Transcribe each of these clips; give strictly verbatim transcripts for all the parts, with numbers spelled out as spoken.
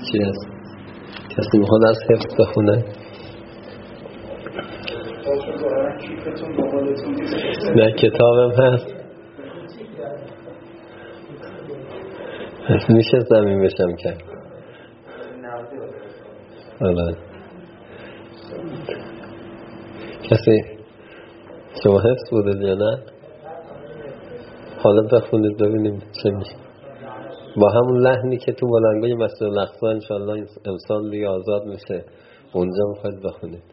چی هست؟ کسی میخواد از حفظ بخونه؟ نه کتابم هست. میشه زمین بشم کرد. آره. کسی شما حفظ بوده یا نه؟ حالا بخونید ببینیم چه میشه. با همون لحنی که تو بلنگوی مسجد الاقصی انشالله امسال دیگه آزاد میشه، اونجا میخواید بخونید.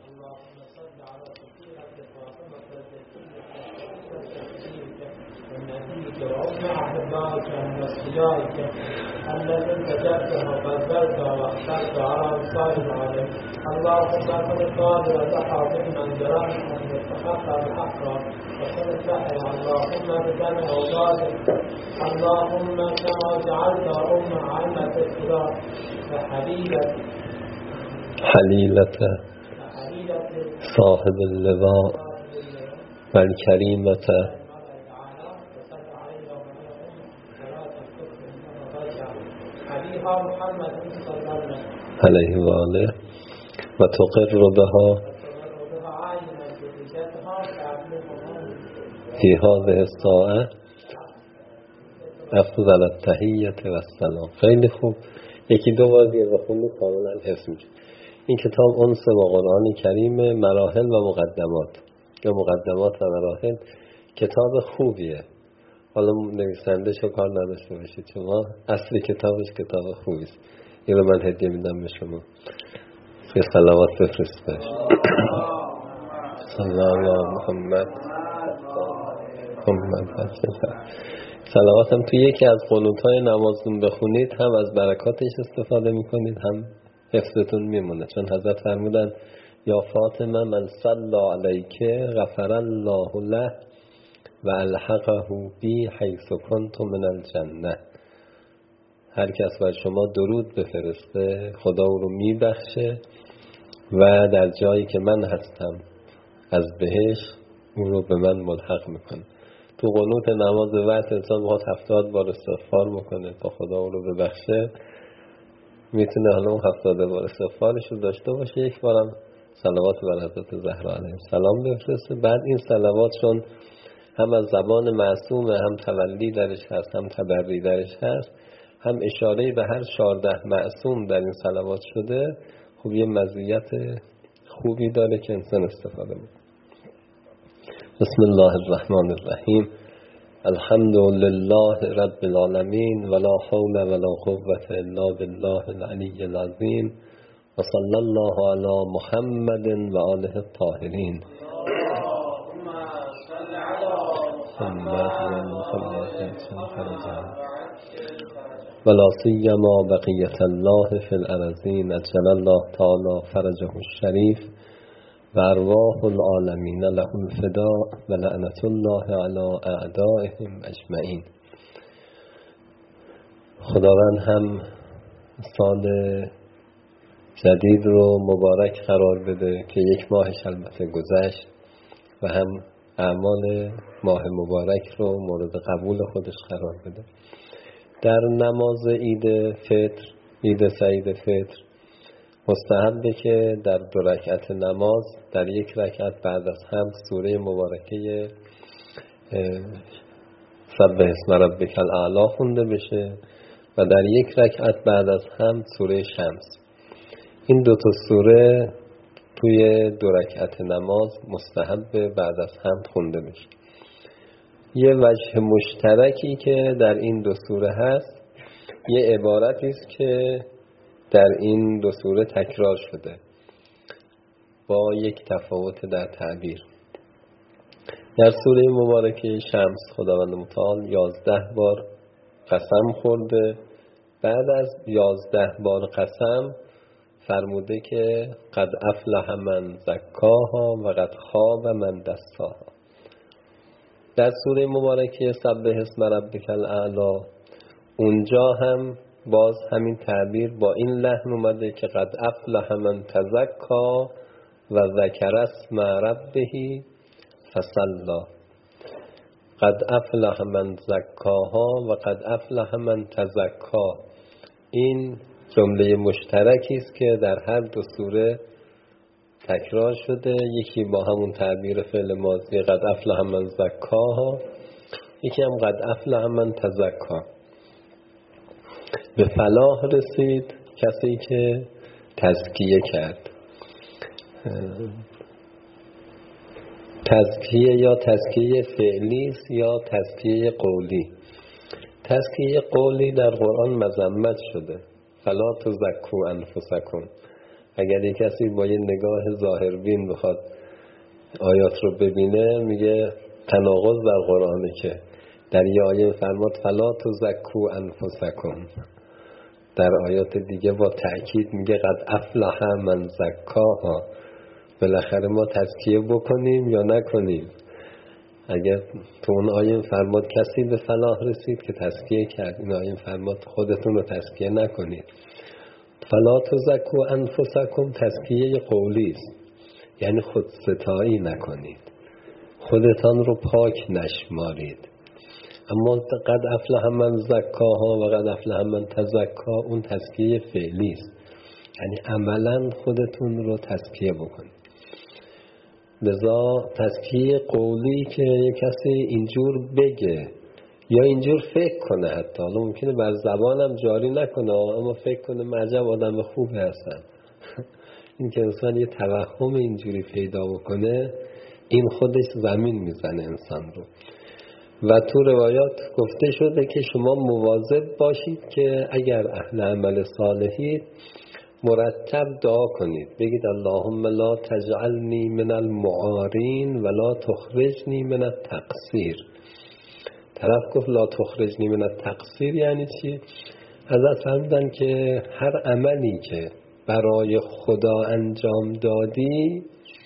الذي تجدها وبذلت واخترت على الصالح عليه اللهم صل القادر تحى من جرى من يستحق بحقه وكل سحر اللهم بدم اولادك اللهم كما جعلت امه علمة الصراط وحليلة حليلة صاحب اللواء والكريمة علیه و آله و تقر بها فی هذه الساعه افضل التحیة و السلام. خیلی خوب، یکی دو بار دیگه بخونید کاملا حفظ میشه. این کتاب انس با قرآن کریم، مراحل و مقدمات یا مقدمات و مراحل، کتاب خوبیه. حالا نویسنده شو کار نداشته باشید، شما اصلی کتابش کتاب خوبیست. این رو من هدیه میدم به شما. یه صلوات بفرست بهش. صلی الله محمد محمد. صلوات هم توی یکی از قنوت‌های نمازتون بخونید، هم از برکاتش استفاده میکنید، هم حفظتون میمونه. چون حضرت فرمودن یا فاطمه من صلی علیک غفر الله له و الحقه بی حیث کنت من الجنه. هر کس بر شما درود بفرسته خدا او رو میبخشه و در جایی که من هستم از بهشت او رو به من ملحق میکنه. تو قنوت نماز وقت انسان باید هفتاد بار استغفار بکنه تا خدا او رو ببخشه. میتونه حالا اون هفتاد بار استغفارش رو داشته باشه، یک بارم صلوات بر حضرت زهرا علیه السلام بفرسته. بعد این صلوات چون هم از زبان معصومه، هم تولی درش هست، هم تبری درش هست، هم اشاره به هر چهارده معصوم در این صلوات شده، خب یه مزیت خوبی داره که انسان استفاده میکنه. بسم الله الرحمن الرحیم. الحمد لله رب العالمین ولا حول ولا قوة الا بالله العلی العظیم و صلی الله علی محمد و آله الطاهرین. ولا سیما بقیت الله فی الارضین اجل الله تعالی فرجه الشریف و ارواح العالمین له الفداء و لعنت الله علی اعدائهم اجمعین. خداوند هم سال جدید رو مبارک قرار بده که یک ماهش البته گذشت و هم اعمال ماه مبارک رو مورد قبول خودش قرار بده. در نماز عید فطر، عید سعید فطر، مستحبه که در دو رکعت نماز در یک رکعت بعد از هم سوره مبارکه سبح اسم ربک الاعلی خونده بشه و در یک رکعت بعد از هم سوره شمس. این دو تا سوره توی دو رکعت نماز مستحب بعد از هم خونده بشه. یه وجه مشترکی که در این دو سوره هست، یه عبارتی است که در این دو سوره تکرار شده با یک تفاوت در تعبیر. در سوره مبارکه شمس خداوند متعال یازده بار قسم خورده. بعد از یازده بار قسم فرموده که قد افلح من زکاها و قد خاب من دساها. در سوره مبارکه سبح اسم ربک الاعلی اونجا هم باز همین تعبیر با این لحن اومده که قد افلح من تزکا و ذکر اسم ربه فصلی. قد افلح من زکاها و قد افلح من تزکا. این جمله مشترکی است که در هر دو سوره تکرار شده. یکی با همون تعبیر فعل ماضی قد افلح من زکاها، یکی هم قد افلح من تزکا. به فلاح رسید کسی که تزکیه کرد. تزکیه یا تزکیه فعلی است یا تزکیه قولی. تزکیه قولی در قرآن مذمت شده، فلا تزکو انفسکم. اگر یک کسی با یه نگاه ظاهربین بخواد آیات رو ببینه، میگه تناقض در قرآنه که در یه آیه فرماد فلا تزکو انفسکم، در آیات دیگه با تأکید میگه قد افلح من زکاها. بالاخره ما تزکیه بکنیم یا نکنیم؟ اگر تو اون آیه فرماد کسی به فلاح رسید که تزکیه کرد، این آیه فرماد خودتون رو تزکیه نکنید. فلا تزکو انفسکم تزکیه قولی است، یعنی خود ستایی نکنید، خودتان رو پاک نشمارید. اما قد افلح من زکاها و قد افلح من تزکا اون تزکیه فعلی است، یعنی عملا خودتون رو تزکیه بکنید. لذا تزکیه قولی که یک کسی اینجور بگه یا اینجور فکر کنه، حتی حالا ممکنه بر زبانم جاری نکنه اما فکر کنه من عجب آدم خوبی هستم. این که انسان یه توهم اینجوری پیدا بکنه، این خودش زمین میزنه انسان رو. و تو روایات گفته شده که شما مواظب باشید که اگر اهل عمل صالحید مرتب دعا کنید، بگید اللهم لا تجعلنی من المعارین ولا تخرجنی من التقصیر. طرف گفت لا تخرجنی من التقصیر یعنی چی؟ حضرت فرمودن که هر عملی که برای خدا انجام دادی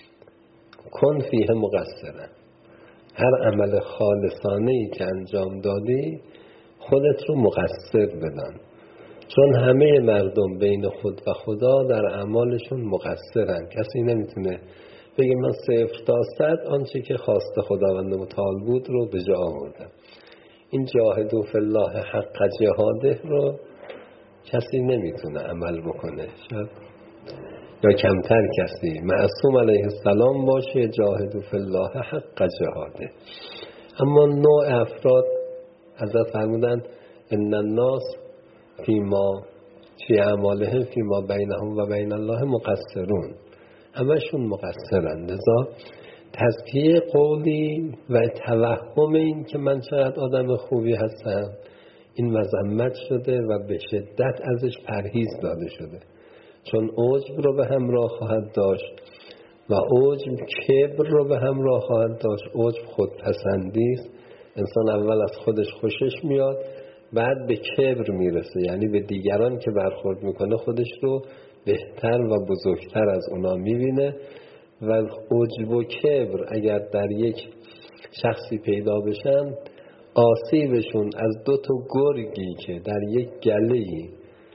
کن فیه مقصرا. هر عمل خالصانه‌ای که انجام دادی خودت رو مقصر بدان، چون همه مردم بین خود و خدا در اعمالشون مقصرن. کسی نمیتونه بگه من صفر تا صد آنچه که خواست خداوند متعال بود رو به جا آوردم. این جاهدوا فی الله حق جهاده رو کسی نمیتونه عمل بکنه، شاید یا کمتر کسی. معصوم علیه السلام باشه جاهدوا فی الله حق جهاده. اما نوع افراد حضرت فرمودن ان الناس فیما فی اعمالهم فیما بینهم و بین الله مقصرون، همشون مقصرند. لذا تزکیه قولی و توهم این که من چقدر آدم خوبی هستم این مذمت شده و به شدت ازش پرهیز داده شده، چون عجب رو به همراه خواهد داشت و عجب کبر رو به همراه خواهد داشت. عجب خودپسندی است، انسان اول از خودش خوشش میاد بعد به کبر میرسه، یعنی به دیگران که برخورد میکنه خودش رو بهتر و بزرگتر از اونا میبینه. و عجب و کبر اگر در یک شخصی پیدا بشن، آسیبشون از دو تا گرگی که در یک گله‌ای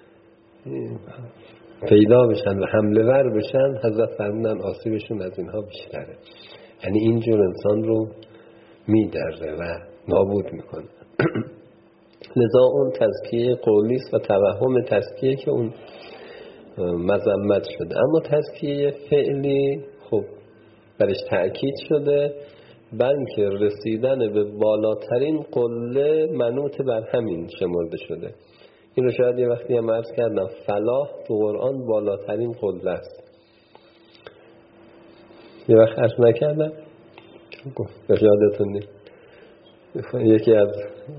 پیدا بشن و حمله ور بشن، حضرت فرمودن آسیبشون از اینها بیشتره. یعنی اینجور انسان رو میدره و نابود میکنه. لذا اون تزکیه قولی است و توهم تزکیه که اون مذمت شده. اما تزکیه فعلی خب برش تأکید شده، بلکه رسیدن به بالاترین قله منوط بر همین شمرده شده. این رو شاید یه وقتی هم عرض کردم، فلاح تو قرآن بالاترین قله است. یه وقت عرض نکردم یادتون نیست، یکی از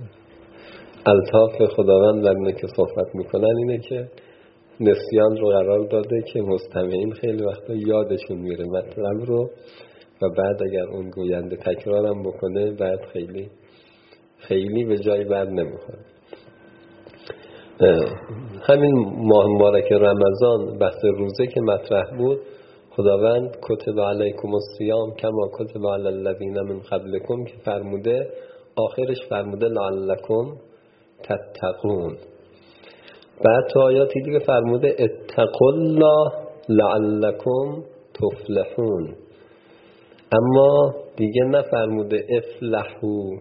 الطاف خداوند در اینه که صحبت میکنن اینه که نسیان رو قرار داده که مستمعین خیلی وقتا یادشون میره مطلب رو و بعد اگر اون گوینده تکرارم بکنه بعد خیلی خیلی به جای بر نمیخوره. همین ماه مبارک رمضان بحث روزه که مطرح بود، خداوند کتب علیکم الصیام کما کتب علی الذین من قبلکم که فرموده، آخرش فرموده لعلکم تتقون. بعد تو آیاتی دیگه فرموده اتقوا الله لعلکم تفلحون، اما دیگه نفرموده افلحوا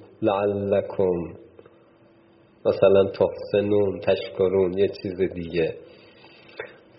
لعلکم مثلا تحسنون تشکرون یه چیز دیگه.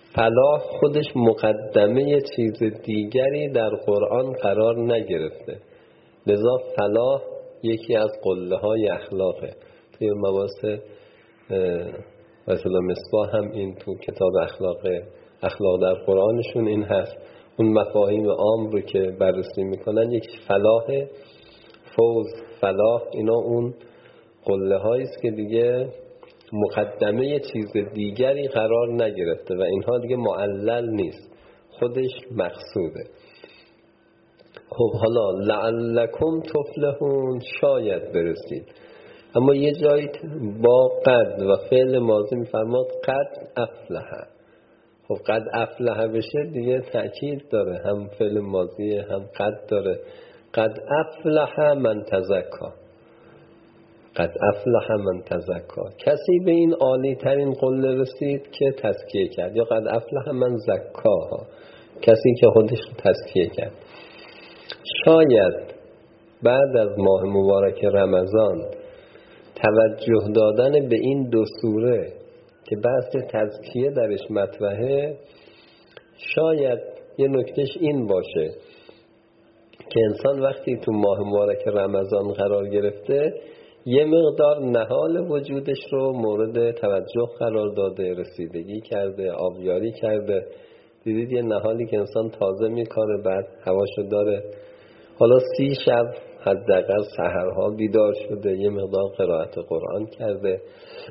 فلاح خودش مقدمه چیز دیگری در قرآن قرار نگرفته، لذا فلاح یکی از قله های اخلاقه. توی مباحث مثلا مصباح هم این تو کتاب اخلاق اخلاق در قرآنشون این هست، اون مفاهیم عام رو که بررسی میکنن یکی فلاح، فوز، فلاح، اینا اون قله هایی است که دیگه مقدمه چیز دیگری قرار نگرفته و اینها دیگه معلل نیست، خودش مقصوده. خب حالا لعلکم تفلحون، شاید برسید. اما یه جایی با قد و فعل ماضی میفرماد قد افلح. خب قد افلح بشه دیگه تأکید داره، هم فعل ماضی هم قد داره. قد افلح من تزکا، قد افلح من تزکا، کسی به این عالی ترین قله رسید که تزکیه کرد، یا قد افلح من زکاها، کسی که خودش تزکیه کرد. شاید بعد از ماه مبارک رمضان توجه دادن به این دو سوره که بحث تزکیه درش مطرحه، شاید یه نکتهش این باشه که انسان وقتی تو ماه مبارک رمضان قرار گرفته یه مقدار نهال وجودش رو مورد توجه قرار داده، رسیدگی کرده، آبیاری کرده. دیدید یه نهالی که انسان تازه میکاره، بعد هواشو داره، حالا سی شب حداقل سحرها بیدار شده، یه مقدار قرائت قرآن کرده،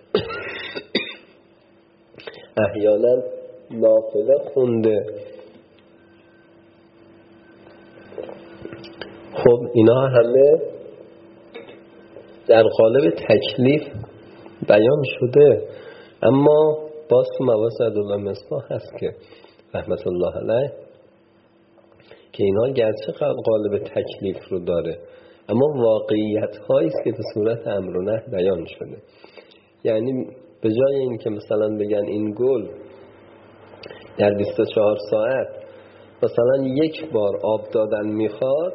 احیانا نافله خونده. خب اینا همه در قالب تکلیف بیان شده، اما باز تو مباحث عدل و مصباح هست که رحمت الله علیه که اینا گرچه قالب تکلیف رو داره اما واقعیت هایی است که به صورت امر و نهی بیان شده. یعنی به جای این که مثلا بگن این گل در بیست و چهار ساعت مثلا یک بار آب دادن میخواد،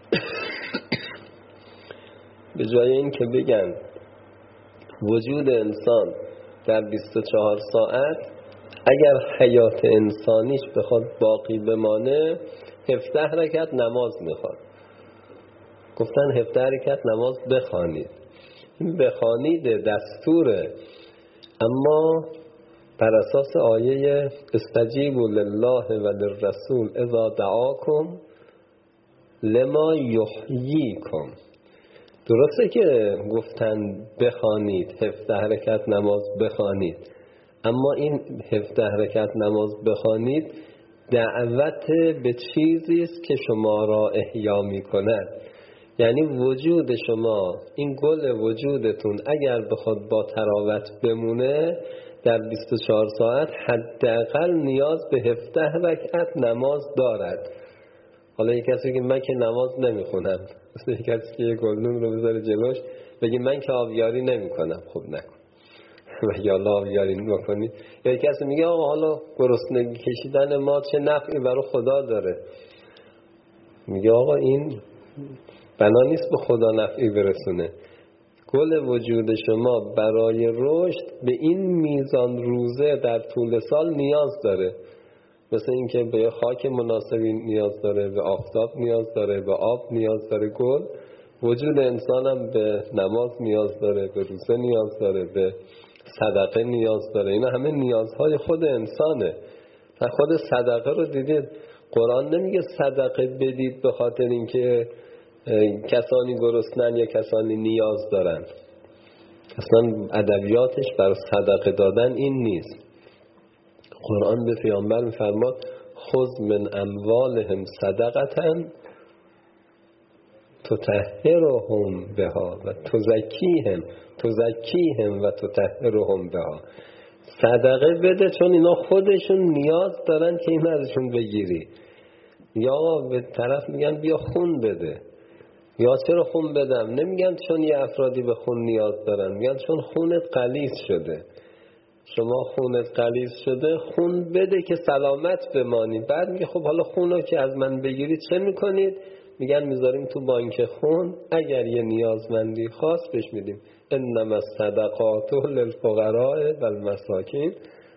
به جای این که بگن وجود انسان در بیست و چهار ساعت اگر حیات انسانیش بخواد باقی بمانه هفده رکعت نماز میخواد، گفتن هفده رکعت نماز بخوانید. این بخوانید دستوره، اما بر اساس آیه استجیبوا لله و للرسول اذا دعاکم لما یحییکم. درسته که گفتن بخوانید، هفده رکعت نماز بخوانید، اما این هفده رکعت نماز بخوانید دعوت به چیزی است که شما را احیا می‌کند. یعنی وجود شما، این گل وجودتون اگر بخواد با تراوت بمونه در بیست و چهار ساعت حداقل نیاز به هفده رکعت نماز دارد. حالا یک کسی که من که نماز نمیخونم، مثل یک کسی که یه گلدون رو بذاره جلوش بگی من که آبیاری نمیکنم، خب نکن و یا الله آبیاری نکنی. یا یک کسی میگه آقا حالا گرسنگی کشیدن ما چه نفعی برای خدا داره، میگه آقا این بنا نیست به خدا نفعی برسونه. گل وجود شما برای رشد به این میزان روزه در طول سال نیاز داره، مثل اینکه به خاک مناسبی نیاز داره، به آفتاب نیاز داره، به آب نیاز داره. گل وجود انسانم به نماز نیاز داره، به روزه نیاز داره، به صدقه نیاز داره. اینا همه نیازهای خود انسانه. و خود صدقه رو دیدید قرآن نمیگه صدقه بدید به خاطر اینکه کسانی گرسنن یا کسانی نیاز دارن. اصلا ادبیاتش برای صدقه دادن این نیست. قرآن به پیامبر میفرماد خذ من اموالهم صدقةً تطهرهم بها و تزکیهم تزکیهم و تطهرهم بها. صدقه بده چون اینا خودشون نیاز دارن که این ازشون بگیری. یا به طرف میگن بیا خون بده، یا چرا خون بدم؟ نمیگن چون یه افرادی به خون نیاز دارن، میگن چون خونت غلیظ شده، شما خونت غلیظ شده، خون بده که سلامت بمانی. بعد میگه خب حالا خونو که از من بگیرید چه میکنید؟ میگن میذاریم تو بانک خون، اگر یه نیازمندی خاص بهش میدیم. انما الصدقات للفقراء والمساکین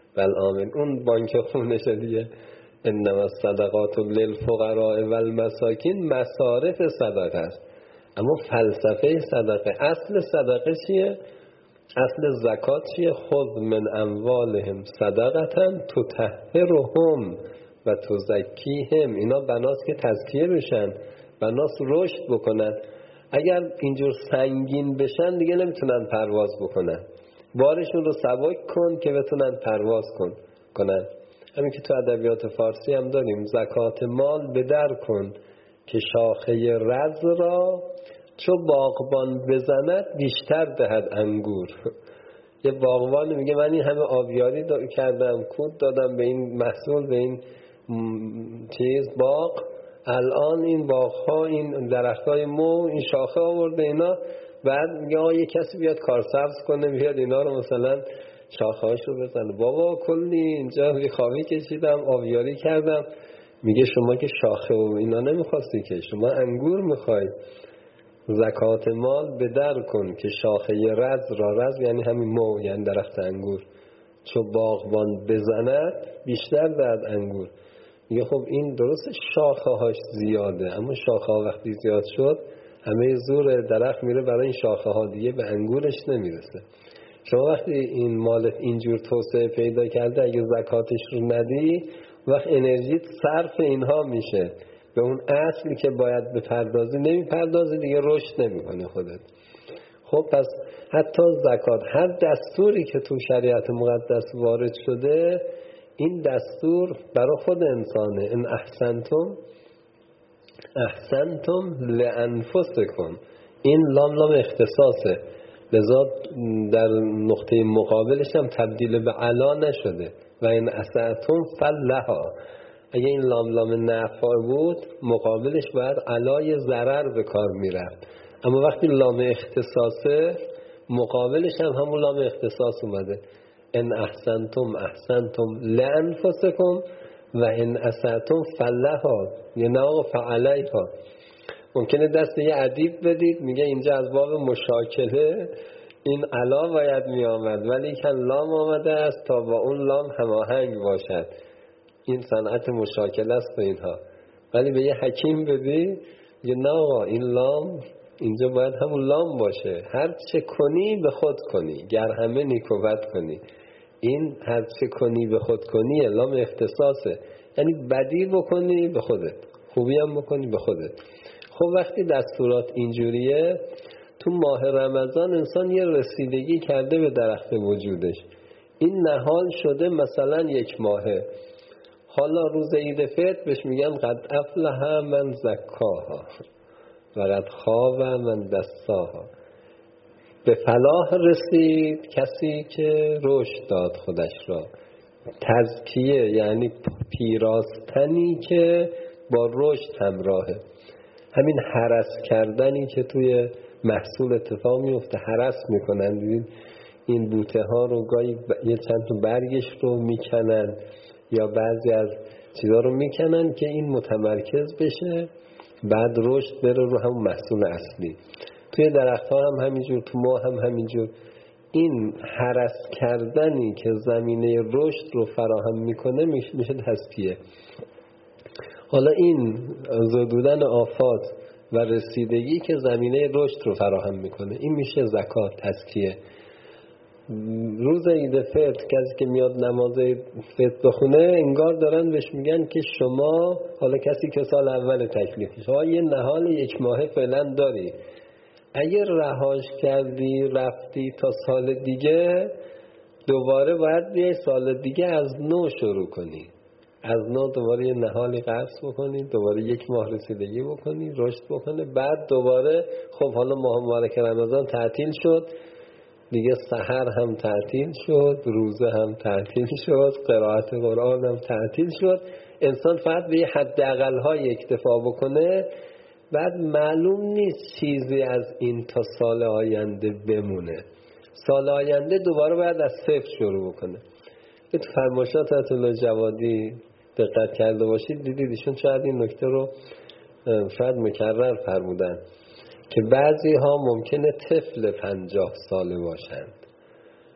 والآمن. اون بانک خونش دیگه. انما الصدقات للفقراء والمساکین مصارف صدقه است. اما فلسفه صدقه، اصل صدقه چیه؟ اصل زکات چیه؟ خذ من اموالهم صدقتا تطهرهم و تزکیهم. اینا بناست که تزکیه بشن، بناست رشد بکنن. اگر اینجور سنگین بشن دیگه نمیتونن پرواز بکنن. بارشون رو سبک کن که بتونن پرواز کن کنن. همین که تو ادبیات فارسی هم داریم، زکات مال به در کن که شاخه رز را چو باغبان بزند بیشتر دهد انگور. یه باغبان میگه من این همه آبیاری کردم، کود دادم به این محصول، به این چیز باغ، الان این باغ‌ها، این درختای مو، این شاخه آورده اینا، بعد میگه آه یه کسی بیاد کارسبز کنه، بیاد اینا رو مثلا شاخه‌هاش رو بزنه. بابا کلی اینجا بیخوابی کشیدم، آبیاری کردم. میگه شما که شاخه و اینا نمیخواستی، که شما انگور میخوای. زکات مال به در کن که شاخه رز را، رز یعنی همین مو، یعنی درخت انگور، چو باغبان بزند بیشتر دهد انگور. میگه خب این درست شاخه هاش زیاده، اما شاخه ها وقتی زیاد شد همه زور درخت میره برای این شاخه ها، دیگه به انگورش نمیرسه. شما وقتی این مالت اینجور توسعه پیدا کرده، اگه زکاتش رو ندی، وقت انرژیت صرف اینها میشه، به اون اصلی که باید بپردازی نمیپردازی، دیگه رشد نمیکنه خودت. خب پس حتی زکات، هر دستوری که تو شریعت مقدس وارد شده، این دستور برای خود انسانه. ان احسنتم احسنتم لانفسکم. این لام لام اختصاصه، لذا در نقطه مقابلش هم تبدیل به علا نشده. و این اسعتم فلها. اگه این لام لام نفع بود، مقابلش باید علای ضرر به کار میرفت. اما وقتی لام اختصاصه، مقابلش هم همون لام اختصاص اومده. ان احسنتم احسنتم لانفسکم و ان اسعتم فلها، یعنی آقا فعلیها. ممکنه دست یه ادیب بدید، میگه اینجا از باب مشاکله این علا باید می آمد، ولی که لام آمده است تا با اون لام هماهنگ باشد. این صنعت مشاکله است و اینها. ولی به یه حکیم بدی، یه نه آقا این لام اینجا باید همون لام باشه. هر چه کنی به خود کنی، گر همه نیکوبت کنی. این هر چه کنی به خود کنی لام اختصاصه، یعنی بدی بکنی به خودت، خوبی هم بکنی به خودت. خب وقتی دستورات اینجوریه، تو ماه رمضان انسان یه رسیدگی کرده به درخت وجودش. این نهال شده مثلا یک ماهه، حالا روز عید فطر بهش میگن قد افلح من زکاها و قد خاب من دساها. به فلاح رسید کسی که رشد داد خودش را. تزکیه یعنی پیراستنی که با رشد همراهه. همین هرس کردنی که توی محصول اتفاق میفته، هرس میکنن. دیدین این بوته ها رو گاهی یه چند تا برگش رو میکنن یا بعضی از چیزا رو میکنن که این متمرکز بشه، بعد رشد بره رو همون محصول اصلی. توی درخت ها هم همینجور، تو ما هم همینجور. این هرس کردنی که زمینه رشد رو فراهم میکنه میشه تزکیه. حالا این زدودن آفات و رسیدگی که زمینه رشد رو فراهم میکنه، این میشه زکات، تزکیه. روز عید فطر کسی که میاد نماز فطر بخونه، انگار دارن بهش میگن که شما، حالا کسی که سال اول تکلیفش، شما یه نهال یک ماهه فعلا داری، اگر رهاش کردی رفتی تا سال دیگه، دوباره باید یه سال دیگه از نو شروع کنی، از نو دوباره یه نهالی قرض بکنی، دوباره یک ماه رسیدگی بکنی، رشد بکنه. بعد دوباره خب حالا ماه مبارک رمضان تعطیل شد دیگه، سحر هم تعطیل شد، روزه هم تعطیل شد، قرائت قرآن هم تعطیل شد. انسان فقط به یه حداقل های اکتفا بکنه، بعد معلوم نیست چیزی از این تا سال آینده بمونه. سال آینده دوباره باید از صفر شروع بکنه. تو فرمایشات آیت الله جوادی دقت کرده باشید، دیدید ایشون شاید این نکته رو شاید مکرر فرمودن که بعضی ها ممکنه طفل پنجاه ساله باشند،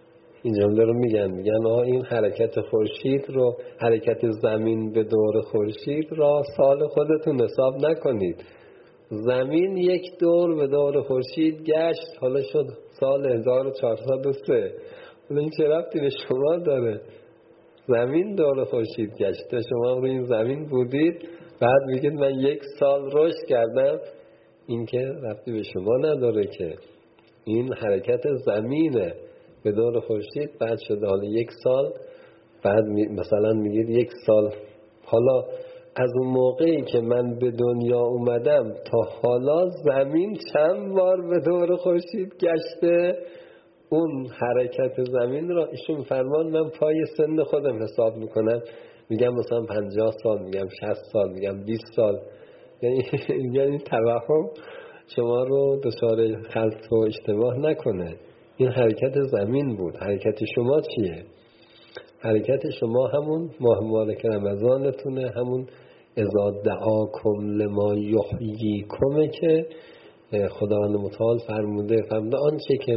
این جمله رو میگن میگن آه این حرکت خورشید رو، حرکت زمین به دور خورشید را سال خودتون حساب نکنید. زمین یک دور به دور خورشید گشت، حالا شد سال هزار و چهارصد و سه. حالا این چه ربطی به شما داره؟ زمین دور خورشید گشته، شما روی این زمین بودید، بعد میگید من یک سال رشد کردم. این که ربطی به شما نداره که. این حرکت زمینه به دور خورشید، بعد شده حالا یک سال، بعد می مثلا میگید یک سال. حالا از اون موقعی که من به دنیا اومدم تا حالا زمین چند بار به دور خورشید گشته؟ اون حرکت زمین را ایشون فرمان من پای سن خودم حساب میکنم، میگم مثلا پنجاه سال، میگم شصت سال، میگم بیست سال. یعنی یعنی توهم شما رو دچار خلط و اشتباه نکنه. این حرکت زمین بود. حرکت شما چیه؟ حرکت شما همون ماه مبارک رمضانتونه، همون اذا دعاکم لما یحییکم که خداوند متعال فرموده فرموده آنچه که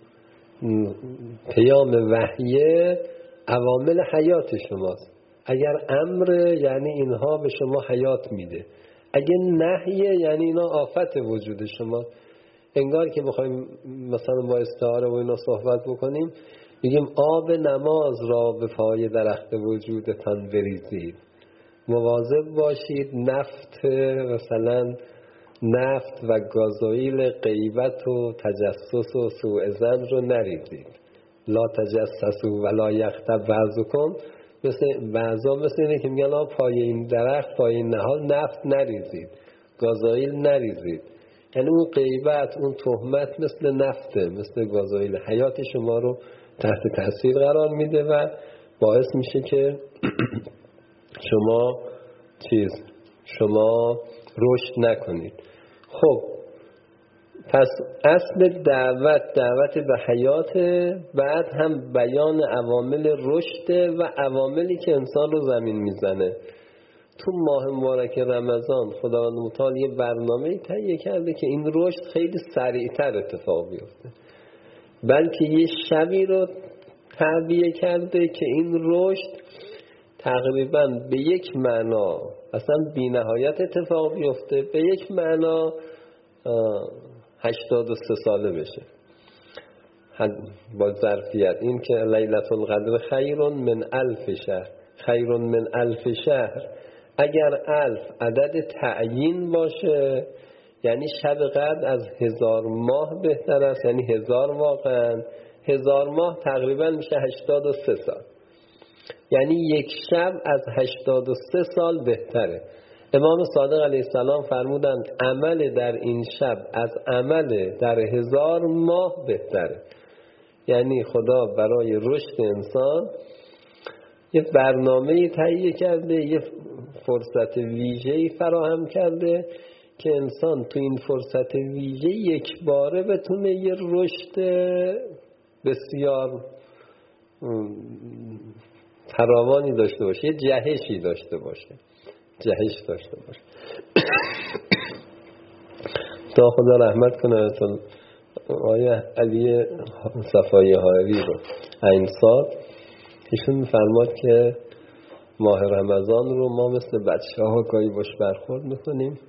پیام وحیه عوامل حیات شماست. اگر امر یعنی اینها به شما حیات میده، اگه نهیه یعنی اینا آفت وجود شما. انگار که بخوایم مثلا با استعاره و اینا صحبت بکنیم، میگیم آب نماز را به پای درخت وجودتان بریزید، مواظب باشید نفت مثلا نفت و گازوئیل غیبت و تجسس و سوء ظن رو نریزید. لا تجسسوا ولا یغتب بعضکم، مثل بعضا مثل اینه که میگن پای این درخت پای این نهال نفت نریزید، گازوئیل نریزید. یعنی اون غیبت، اون تهمت مثل نفته، مثل گازوئیل، حیات شما رو تحت تاثیر قرار میده و باعث میشه که شما چیز شما رشد نکنید. خب پس اصل دعوت دعوت به حیات، بعد هم بیان عوامل رشد و عواملی که انسان رو زمین میزنه. تو ماه مبارک رمضان خداوند متعال یه برنامه تهیه کرده که این رشد خیلی سریعتر اتفاق بیفته، بلکه یه شبی رو تعبیه کرده که این رشد تقریبا به یک معنا اصلا بی نهایت اتفاق بیفته، به یک معنا هشتاد و سه ساله بشه با ظرفیت. این که لیلة القدر خیر من الف شهر، خیر من الف شهر. اگر الف عدد تعیین باشه یعنی شب قدر از هزار ماه بهتر است، یعنی هزار واقعا هزار ماه تقریبا میشه هشتاد و سه سال، یعنی یک شب از هشتاد و سه سال بهتره. امام صادق علیه السلام فرمودند عمل در این شب از عمل در هزار ماه بهتره. یعنی خدا برای رشد انسان یه برنامه تهیه کرده، یه فرصت ویژه‌ای فراهم کرده که انسان تو این فرصت ویژه یک باره بتونه یه رشد بسیار فراوانی داشته باشه، یه جهشی داشته باشه، جهش داشته باشه. تا خدا رحمت کنه آیا علی صفایی هاوی رو این سال ایشون میفرماد که ماه رمضان رو ما مثل بچه ها گاهی باش برخورد میکنیم.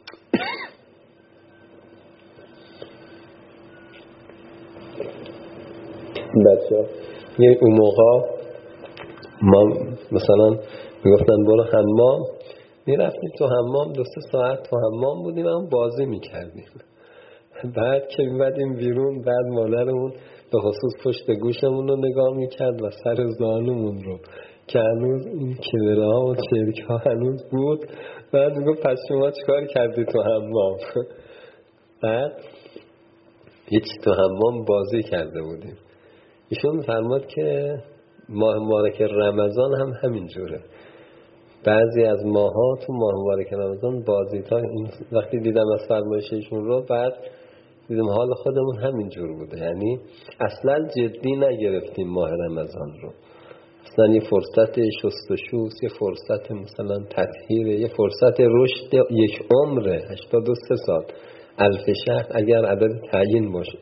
بچه ها یه اون موقع ما مثلا میگفتن برو حمام، میرفتیم تو حمام، دو سه ساعت تو حمام بودیم هم بازی میکردیم. بعد که میبدیم بیرون، بعد مادرمون به خصوص پشت گوشمون رو نگاه میکرد و سر زانومون رو که هنوز این کلره ها و چرک ها هنوز بود. بعد میگو پس شما چیکار کردی تو حمام؟ بعد هیچ تو حمام بازی کرده بودیم. ایشون فرمود که ماه مبارک رمضان هم همین جوره. بعضی از ماها تو ماه مبارک رمضان بازی تا وقتی دیدم از فرمایششون رو، بعد دیدم حال خودمون همین جور بوده. یعنی اصلا جدی نگرفتیم ماه رمضان رو، اصلا یه فرصت شستشوست، یه فرصت مثلا تطهیره، یه فرصت رشد یک عمره، هشتاد و سه سال، الف شهر اگر عدد تعیین باشه.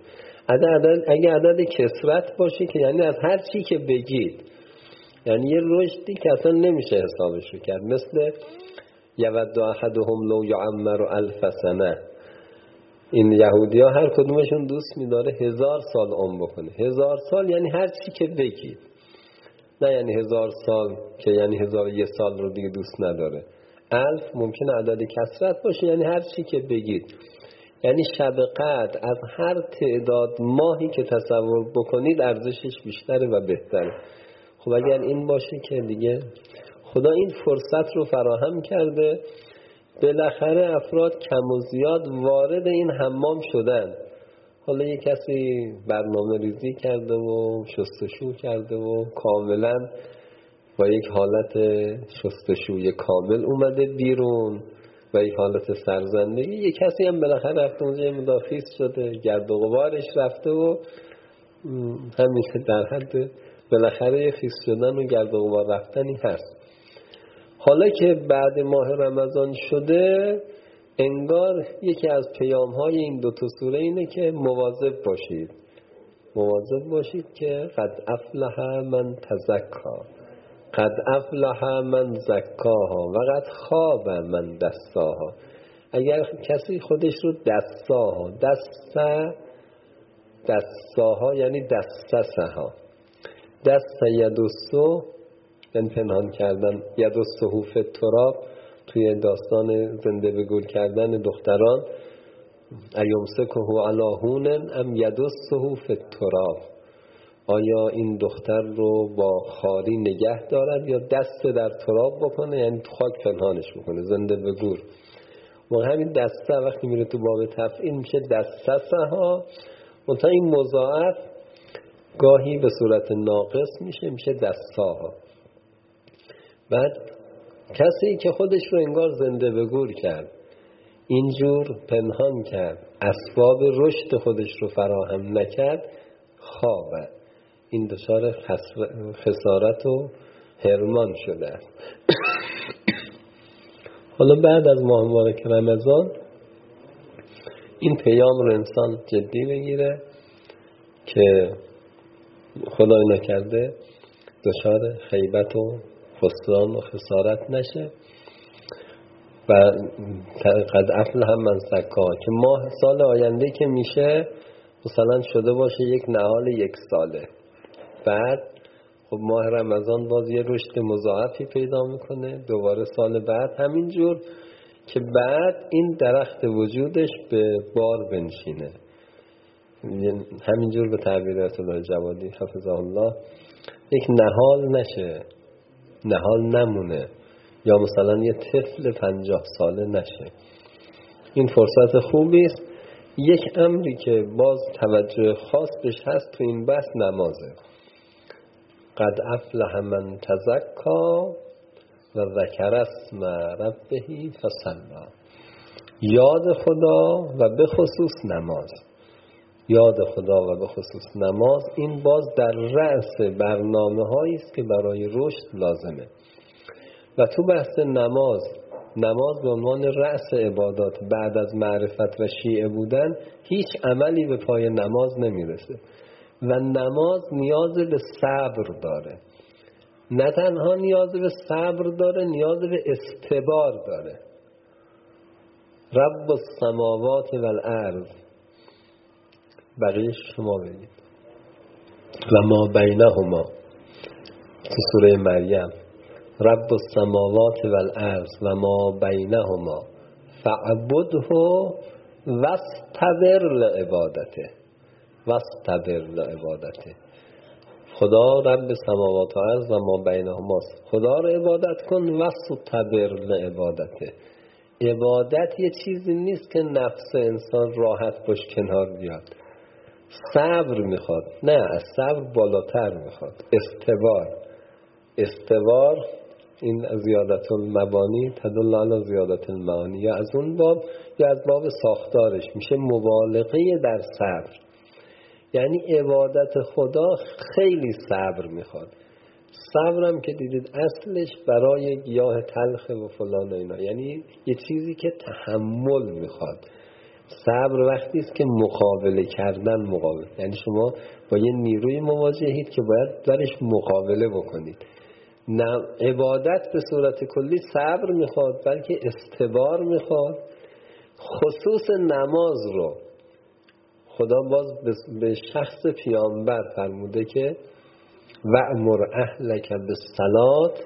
عدد اگه عدد کثرت باشه که یعنی از هر چی که بگید، یعنی یه رشدی که اصلا نمیشه حسابش رو کرد، مثل یود احدهم لو یعمر الف سنه. این یهودی ها هر کدومشون دوست می‌داره هزار سال عمر بکنه. هزار سال یعنی هر چی که بگید، نه یعنی هزار سال که یعنی هزار یک سال رو دیگه دوست نداره. الف ممکنه عدد کثرت باشه، یعنی هر چی که بگید، یعنی شب قدر از هر تعداد ماهی که تصور بکنید ارزشش بیشتره و بهتره. خب اگر این باشه که دیگه خدا این فرصت رو فراهم کرده، بالاخره افراد کم و زیاد وارد این حمام شدن. حالا یک کسی برنامه ریزی کرده و شستشو کرده و کاملا با یک حالت شستشوی کامل اومده بیرون و یک حالت سرزندگی. یک کسی هم بالاخره رفته اونجا مدافیس شده، گرد و غبارش رفته و همیشه در حد بالاخره خیس شدن و گرد و غبار رفتنی هست. حالا که بعد ماه رمضان شده، انگار یکی از پیام‌های این دو تا سوره اینه که مواظب باشید. مواظب باشید که قد افلح من تزکا، قد افلح من زکاها و قد خاب من دساها. اگر کسی خودش رو دساها، دسته دساها یعنی دستسها، دست یدوسو یعنی پنهان کردن، یدوسو فی التراب توی داستان زنده به گل کردن دختران، ایمسکه علی هون ام یدوسه فی التراب، آیا این دختر رو با خاری نگه دارد یا دست در تراب بکنه، یعنی تو خاک پنهانش بکنه، زنده به گور. و همین دسته وقتی میره تو باب تفعیل میشه دستسه ها، منتها این مضاعف گاهی به صورت ناقص میشه، میشه دستاها. بعد کسی که خودش رو انگار زنده به گور کرد، اینجور پنهان کرد، اسباب رشد خودش رو فراهم نکرد، خوابه، این دچار خسارت و حرمان شده است. حالا بعد از ماه مبارک رمضان این پیام رو انسان جدی بگیره که خدای نکرده دچار خیبت و خسران و خسارت نشه. و قد افلح من زکا که ماه سال آینده که میشه مثلا شده باشه یک نهال یک ساله، بعد خب ماه رمضان باز یه رشد مضاعفی پیدا میکنه، دوباره سال بعد همینجور که بعد این درخت وجودش به بار بنشینه، همینجور به تعبیر رسول الله جوادی حفظه الله یک نهال نشه، نهال نمونه، یا مثلا یه طفل پنجاه ساله نشه. این فرصت خوبی است. یک امری که باز توجه خاص بهش هست تو این بحث نمازه. قد افلح من تزکا و ذکر اسم ربه فصلی، یاد خدا و به خصوص نماز، یاد خدا و به خصوص نماز این باز در رأس برنامه هایی است که برای رشد لازمه. و تو بحث نماز، نماز به عنوان رأس عبادات بعد از معرفت و شیعه بودن، هیچ عملی به پای نماز نمیرسه و نماز نیاز به صبر داره. نه تنها نیاز به صبر داره، نیاز به استبار داره. رب السماوات و الارض، بقیه شما بگید، و ما بینهما تو سوره مریم، رب السماوات و الارض و ما بینهما فاعبده واستبر لعبادته، واستبر لعبادته. خدا رب سماوات و ارض و ما بینهما، خدا رو عبادت کن، واستبر لعبادته. عبادت یه چیزی نیست که نفس انسان راحت باش کنار بیاد، صبر میخواد، نه از صبر بالاتر میخواد، استبار. استبار این زیادت المبانی تدل علی زیادت المعانی، یا از اون باب یا از باب ساختارش میشه مبالغه در صبر. یعنی عبادت خدا خیلی صبر میخواد. صبرم که دیدید اصلش برای گیاه تلخ و فلان و اینا، یعنی یه چیزی که تحمل میخواد. صبر وقتی است که مقابله کردن مقابل، یعنی شما با یه نیروی مواجهید که باید درش مقابله بکنید. نه عبادت به صورت کلی صبر میخواد، بلکه استبار میخواد. خصوص نماز رو خدا باز به شخص پیامبر فرموده که وأمر اهلک بالصلاة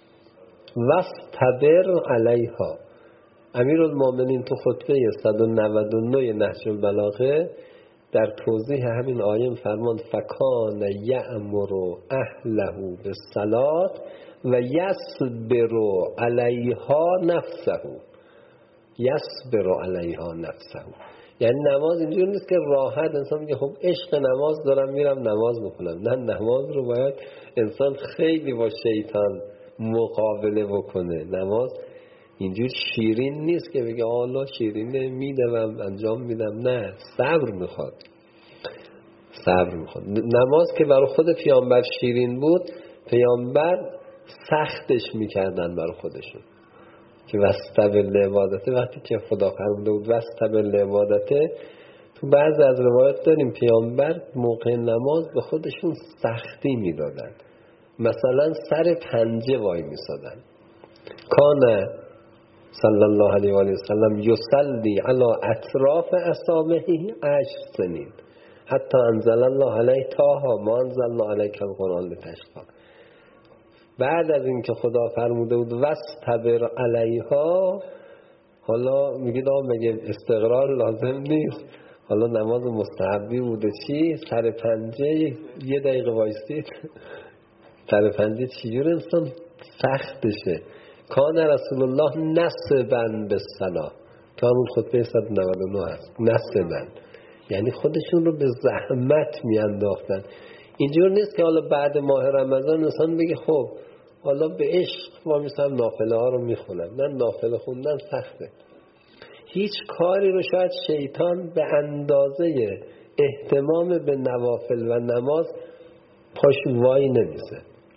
واصطبر علیها. امیرالمومنین تو خطبه صد و نود و نه نهج البلاغه در توضیح همین آیه فرماند فکان یأمر اهله بالصلاة و یصبر علیها نفسه. یصبر علیها نفسه یعنی نماز اینجور نیست که راحت انسان میگه خب عشق نماز دارم میرم نماز میخونم. نه، نماز رو باید انسان خیلی با شیطان مقابله بکنه. نماز اینجور شیرین نیست که بگه الله شیرینه میدم انجام میدم. نه، صبر میخواد، صبر میخواد. نماز که برای خود پیامبر شیرین بود، پیامبر سختش میکردن برای خودشون که واستبر عبادته. وقتی که خدا فرموده بود واستبر عبادته، تو بعض از روایات داریم پیامبر موقع نماز به خودشون سختی میدادن. مثلا سر پنجه وای میسادن. کان صلی الله علیه و آله و سلم یصلی علی اطراف اصابعه عشر سنین حتی انزل الله علیه طه ما انزلنا علیک القرآن لتشقی. بعد از این که خدا فرموده بود واصطبر علیها، حالا میگید آقا مگه استقرار لازم نیست؟ حالا نماز مستحبی بوده چی؟ سر پنجه یه دقیقه وایستید سر پنجه چجور انسان سختشه. کان رسول الله نصبا بالصلاة، تو همون خطبه صد و نود و نه هست. نصبا یعنی خودشون رو به زحمت میانداختن. اینجور نیست که حالا بعد ماه رمضان انسان بگه خب حالا به عشق ما میسم نافله ها رو میخونم. نه، نافله خوندن سخته. هیچ کاری رو شاید شیطان به اندازه اهتمام به نوافل و نماز پاش وای نمیسه.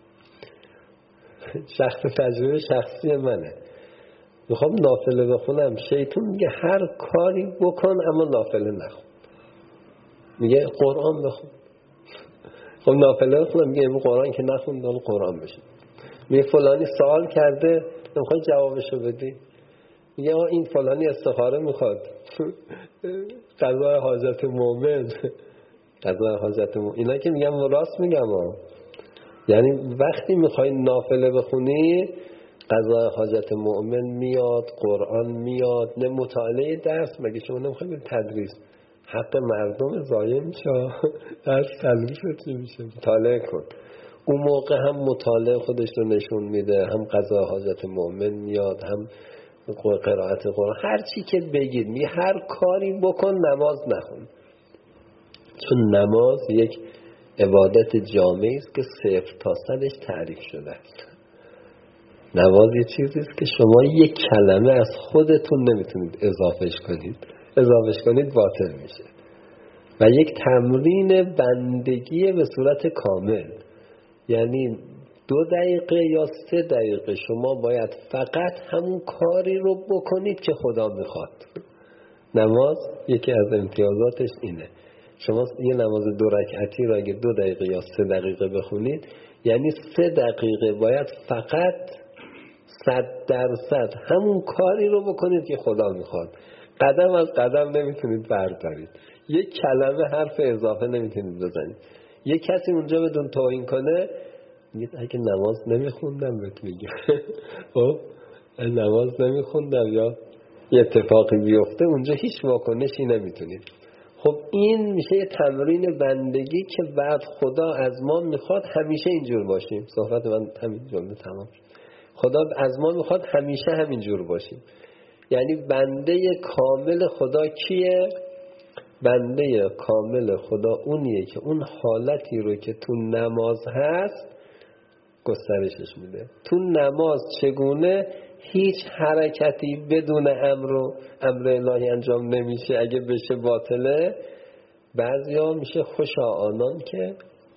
شخص تجربه شخصی منه، میخوام نافله بخونم، شیطان میگه هر کاری بکن اما نافله نخون. میگه قرآن بخون. خب نافله بخونم، میگه این قرآن که نخون دال قرآن بشه. میگه فلانی سوال کرده نمیخوای جوابشو بدی. میگه آه این فلانی استخاره میخواد قضای حاجت مومن قضای حاجت مومن. اینا که میگم راست میگم ها. یعنی وقتی میخوای نافله بخونی قضای حاجت مؤمن میاد، قرآن میاد. نه مطالعه درس، مگه شما نمیخوای به تدریس؟ حق مردم ضایع میشه. درس تدریس چی میشه؟ مطالعه کن. اون موقع هم مطالعه خودش رو نشون میده، هم قضای حاجت مؤمن میاد، هم قرائت قرآن. هر چی که بگید می هر کاری بکن نماز نخون. چون نماز یک عبادت جامعی است که صفر تا صدش تعریف شده است. نماز یه چیزی است که شما یک کلمه از خودتون نمیتونید اضافهش کنید. اضافهش کنید باطل میشه. و یک تمرین بندگی به صورت کامل، یعنی دو دقیقه یا سه دقیقه شما باید فقط همون کاری رو بکنید که خدا میخواد. نماز یکی از امتیازاتش اینه. شما یه نماز دو رکعتی رو اگه دو دقیقه یا سه دقیقه بخونید، یعنی سه دقیقه باید فقط صد درصد همون کاری رو بکنید که خدا میخواد. قدم از قدم نمیتونید بردارید. یک کلمه حرف اضافه نمیتونید بزنید. یک کسی اونجا بدون توهین کنه میگه اگه نماز نمیخوندم بهت میگه خب نماز نمیخوندم یا یه اتفاقی بیفته، اونجا هیچ واکنشی نمیتونید. خب این میشه یه تمرین بندگی که بعد خدا از ما میخواد همیشه اینجور باشیم. صحبت من همین جمله تمام شد. خدا از ما میخواد همیشه همینجور باشیم. یعنی بنده کامل خدا کیه؟ بنده کامل خدا اونیه که اون حالتی رو که تو نماز هست گسترشش میده. تو نماز چگونه هیچ حرکتی بدون امر و امر الهی انجام نمیشه، اگه بشه باطله. بعضیا میشه خوشا آنان که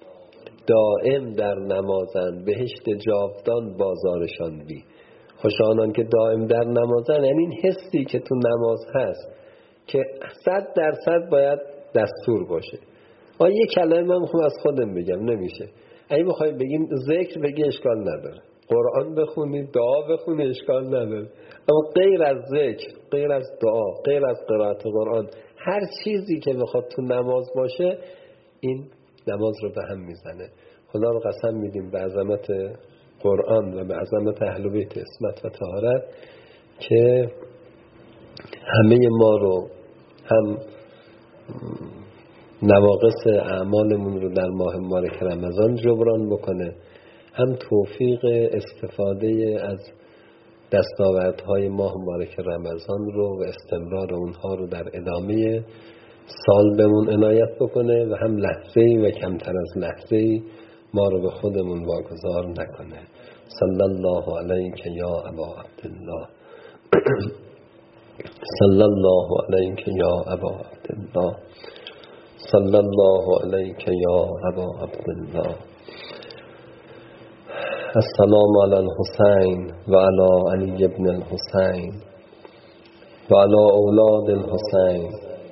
دائم در نمازن بهشت جاودان بازارشان بی. خوشا آنان که دائم در نمازن، یعنی این حسی که تو نماز هست که صد درصد باید دستور باشه. آ یه کلمه من میخوام از خودم بگم نمیشه. اگه میخوای بگیم ذکر بگی اشکال نداره، قرآن بخونی، دعا بخونی، اشکال نداره. اما غیر از ذکر، غیر از دعا، غیر از قرائت قرآن، هر چیزی که بخواد تو نماز باشه این نماز رو به هم میزنه. خدا رو قسم میدیم به عظمت قرآن و به عظمت اهل بیت عصمت و طهارت که همه ما رو هم نواقص اعمالمون رو در ماه مبارک رمضان جبران بکنه، هم توفیق استفاده از دستاوردهای ماه مبارک رمضان رو و استمرار اونها رو در ادامه سال بهمون عنایت بکنه و هم لحظه‌ای و کمتر از لحظه‌ای ما رو به خودمون واگذار نکنه. صلی الله علیک یا ابا عبدالله صلی الله علیک یا ابا عبدالله صلی الله علیک یا ابا عبدالله. السلام علی الحسین و علی علی ابن الحسین و علی اولاد الحسین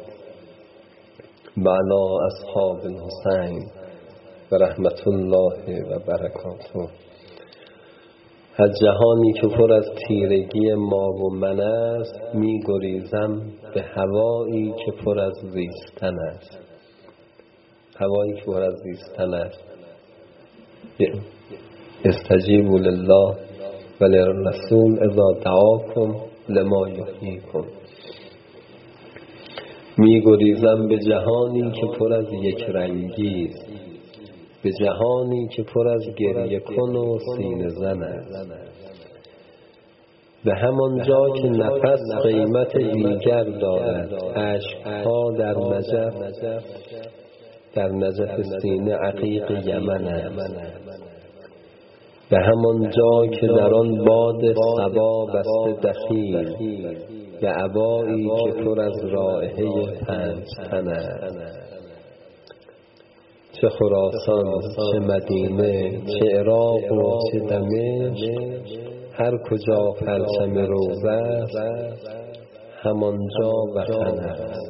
و علی اصحاب الحسین و رحمت الله و برکاته. از جهانی که پر از تیرگی ما و من است می گریزم به هوایی که پر از زیستن است. هوایی که پر از زیستن است. استجیبوا لله و للرسول اذا دعاکم لما یحییکم. می گریزم به جهانی که پر از یک رنگی است، به جهانی که پر از گریه کن و سینه زن است، به همان جا که نفس قیمت دیگر دارد. عشقها در نجف، در نجف سینه عقیق یمن است، به همان جا که در آن باد صبا بسته دخیل، به عبایی که پر از رائحه پنج تن است. چه خراسان، چه مدینه، چه عراق و چه دمشق، هر کجا پرچم روزه است همانجا وطن است.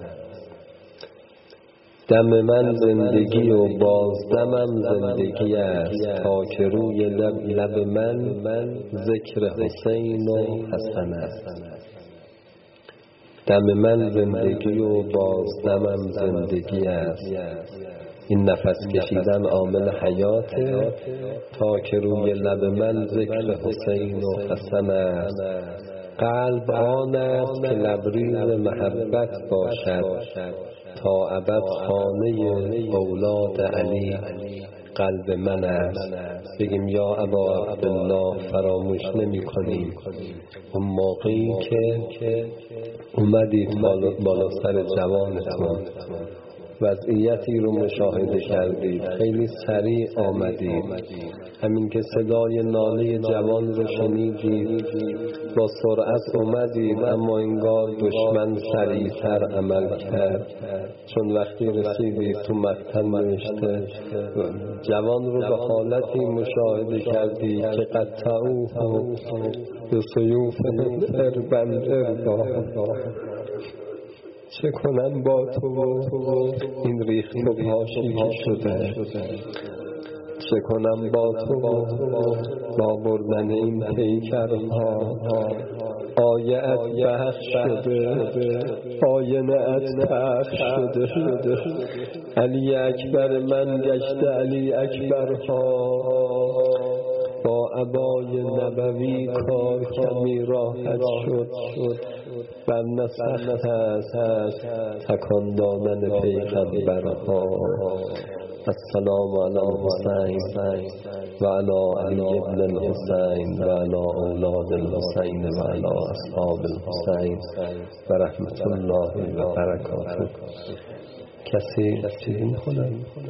دم من زندگی و بازدمم زندگی است، تا که روی لب, لب من ذکر حسین و حسن است. دم من زندگی و بازدمم زندگی است. این نفس کشیدن عامل حیاته، تا که روی لب من ذکر حسین و حسن است. قلب آن است که لبریز محبت باشد، تا ابد خانه اولاد علی قلب من است. بگیم یا ابا عبدالله فراموش نمی کنیم اون موقعی که اومدید بالا سر جوانتون، وضعیتی رو مشاهده کردید، خیلی سریع آمدید، همین که صدای ناله جوان رو شنیدید با سرعت اومدید، اما انگار دشمن سریعتر عمل کرد، چون وقتی رسیدید تو مقتل نوشته جوان رو به حالتی مشاهده کردید که قطعوه به سیوف اربن اربا. چه کنم با تو این ریخت و پاشی که شده، چه کنم با تو با بردن این پیکرها. آیه ات بخش شده، آینه ات پخش شده، علی اکبر من گشته علی اکبرها. با عبای نبوی کار کمی راحت شد، بر نسخت هست تکان دادن پیغمبرها. السلام علی الحسین و علی علی ابن الحسین و علی اولاد الحسین و علی اصحاب الحسین و رحمت الله و برکاته. کسی چیزی میخونم؟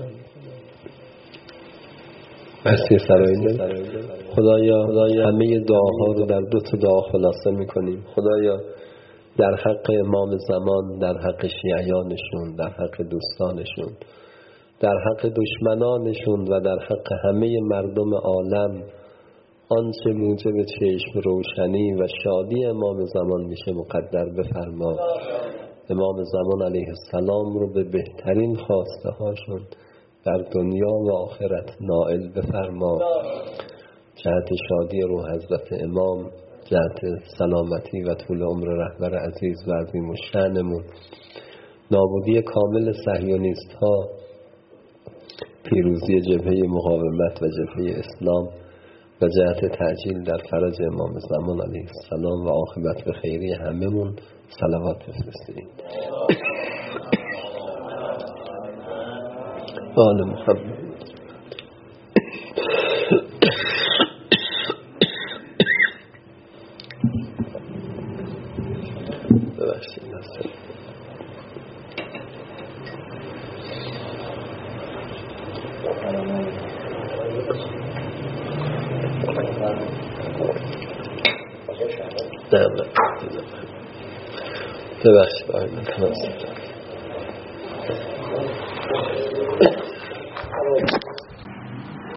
مرسی سرایده. خدایا همه دعاها رو در دو تا دعا خلاصه میکنیم. خدایا در حق امام زمان، در حق شیعیانشون، در حق دوستانشون، در حق دشمنانشون و در حق همه مردم عالم، آنچه موجب چشم روشنی و شادی امام زمان میشه مقدر بفرما. امام زمان علیه السلام رو به بهترین خواسته هاشون در دنیا و آخرت نائل بفرما. جهت شادی روح حضرت امام، جهت سلامتی و طول عمر رهبر عزیز و عظیم الشأنمون، نابودی کامل صهیونیست ها، پیروزی جبهه مقاومت و جبهه اسلام و جهت تعجیل در فرج امام زمان علیه السلام و عاقبت به خیری هممون صلوات بفرستید. آل محمد. ببخشید نستم. نه نه ببخشید آقای من